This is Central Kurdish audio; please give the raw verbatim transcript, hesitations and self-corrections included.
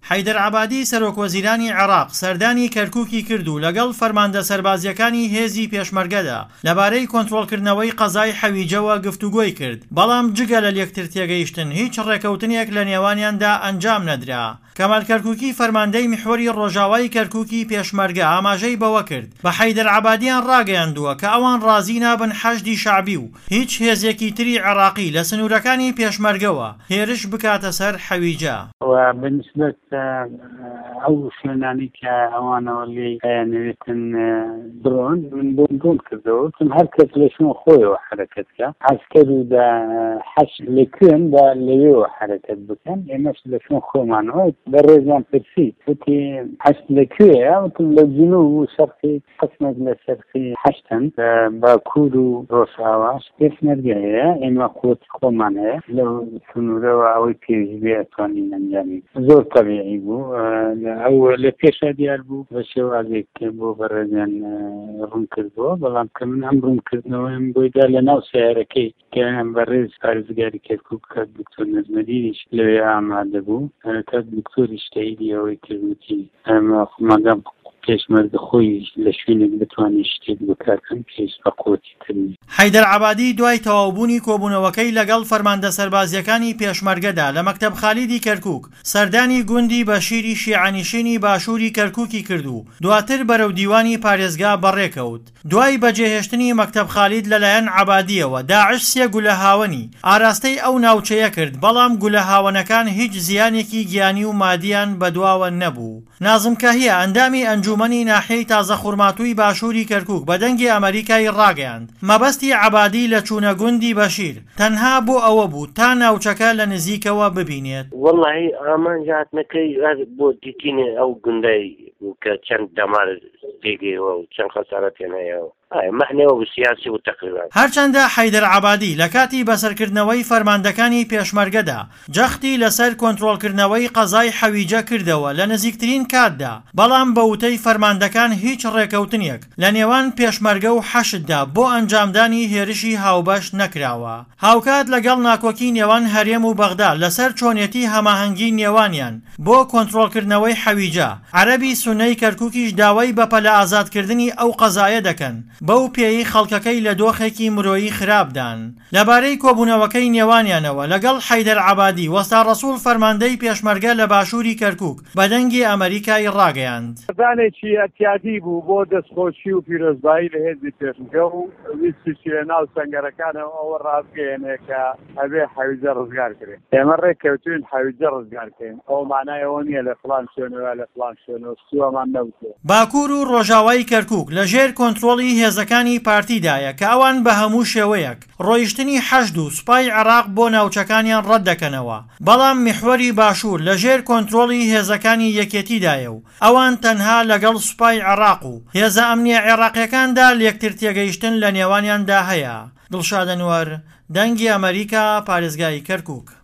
حەیدەر عەبادی سەرۆکوەزیرانی عێراق سەردانی کەرکووکی کرد و لەگەڵ فەرماندە سەربازیەکانی هێزی پێشمەرگەدا لەبارەی کۆنتڕۆڵکردنەوەی قەزای حەویجەوە گفتوگۆی کرد، بەڵام جگە لە لێکتر تێگەیشتن هیچ ڕێکەوتنێک لە نێوانیاندا ئەنجام نەدرا. کەمال کەرکووکی فەرماندەی میحوەری ڕۆژاوای کەرکووکی پێشمەرگە ئاماژەی بەوە کرد بە حەیدەر عەبادیان ڕاگەیاندووە کە ئەوان ڕازی نابن حەشدی شەعبی و هیچ هێزێکی تری عێراقی لە سنوورەکانی پێشمەرگەوە هێرش بکاتە سەر حەویجە. بنسبة ئەو شوێنانی کە ئەوانەوە لێ نوێتن درۆن من بۆم درۆن کردەوە چون هەر کەس لە شوێن خۆیەوە حرەکەتکە حەزکرد و حەش لەکوێن بە لەوێەوە حرەکەت بکەن ئێمەش لە شوێن خۆمانەوە بە ڕێزیان پرسی وتی حەش لەکوێیە وتم لە جنوب و شەرقی قسمێک لە شەرقی حەشتن باکوور و ڕۆژاواش پێشمەرگە هەیە ئێمە قووەتی خۆمان هەیە لەو سنوورەوە ئەوەی پێویست بێ ئەتوانین ئەنجامی زۆر طبیعی بوو ئەو لە پێشە دیار بوو بە شێوازێک بۆ بەڕێزیان ڕوون کردەوە بەڵام کە من ئەم ڕوونکردنەوەیم بۆیدا لە ناو سیارەکەی کە بەڕێز پارێزگاری کەرکووک کات دکتۆر نەزمەدینیش لەوێ ئامادە بوو کات دکتۆریش تاییدی ئەوەی کردوتی مادام پێشمەرگە خۆی لە شوێنێک بتوانێت شتێک بکاتن پێش بە قوتی کردنی. حەیدەر عەبادی دوای تەواوبوونی کۆبوونەوەکەی لەگەڵ فەرماندە سەربازیەکانی پێشمەرگەدا لە مەکتەب خالیدی کەرکووک سەردانی گوندی بەشیری شیعەنشینی باشووری کەرکووکی کرد و دواتر بەرەو دیوانی پارێزگا بەڕێکەوت. دوای بەجێهێشتنی مەکتەب خالید لەلایەن عەبادیەوە داعش سێ گولە هاوەنی ئاراستەی ئەو ناوچەیە کرد، بەڵام گولە هاوەنەکان هیچ زیانێکی گیانی و مادیان بەدواوە نەبوو. نازم کاهیە ئەندامی ئەنجومەنی ناحیەی تازە خوڕماتووی باشووری کەرکووک بە دەنگی ئەمریکای ڕاگەیاند مەبەستی عەبادی لە چوونە گوندی بەشیر تەنها بۆ ئەوە بوو تا ناوچەکە لە نزیکەوە ببینێت. وەڵڵاهی ئامان جاتنەکەی بۆ دیتینێ ئەو گوندەی کە چەند دەمار تێگەیەوە و چەند خەسارەت پێ هەیەەوە معنەوە سیاسی و تقریبا. هەرچەندە حەیدەر عەبادی لە کاتی بەسەرکردنەوەی فەرماندەکانی پێشمەرگەدا جەختی لەسەر کۆنتڕۆڵکردنەوەی قەزای حەویجە کردەوە لە نزیکترین کاتدا، بەڵام بە وتەی فەرماندەکان هیچ ڕێکەوتنێک لە نێوان پێشمەرگە و حەشددا بۆ ئەنجامدانی هێرشی هاوبەش نەکراوە. هاوکات لەگەڵ ناکۆکی نێوان هەرێم و بەغدا لەسەر چۆنیەتی هەماهەنگی نێوانیان بۆ کۆنتڕۆڵکردنەوەی حەویجە عەرەبی سوننەی کەرکووکیش داوای بەپەلە ئازادکردنی ئەو قەزایە دەکەن، بەو پێی خەڵکەکەی لە دۆخێکی مرۆیی خراپدان. لەبارەی کۆبوونەوەکەی نێوانیانەوە لەگەڵ حەیدەر عەبادی وەستا ڕەسوول فەرماندەی پێشمەرگە لە باشووری کەرکووک بە دەنگی ئەمریکای ڕاگەیاند. زانێکی ئەتیادی بوو بۆ دەستخۆشی و پیرۆزبایی لە هێزی پێشمەرگە و ویستیشی لە ناو سەنگەرەکانەوە ئەوە ڕاستگەیەنێ کە ئەبێ حەویجە ڕزگار کرێن. ئێمە ڕێککەوتوین حەویجە ڕزگارکەین، ئەو مانایەوە نییە لە فڵان شوێنەوە لە فڵان شوێنەوە سووەمان نەوتێ. باکوور و ڕۆژاوای کەرکووک لەژێر کۆنتڕۆڵی هێزەکانی پارتیدایە کە ئەوان بە هەموو شێوەیەک ڕۆیشتنی حەشد و سوپای عێراق بۆ ناوچەکانیان ڕەت دەکەنەوە، بەڵام میحوەری باشوور لەژێر کۆنتڕۆڵی هێزەکانی یەکێتیدایە و ئەوان تەنها لەگەڵ سوپای عێراق و هێزە ئەمنیە عێراقیەکاندا لێکتر تێگەیشتن لە نێوانیاندا هەیە. دڵشاد ئەنوەر، دەنگی ئەمریکا، پارێزگای کەرکووک.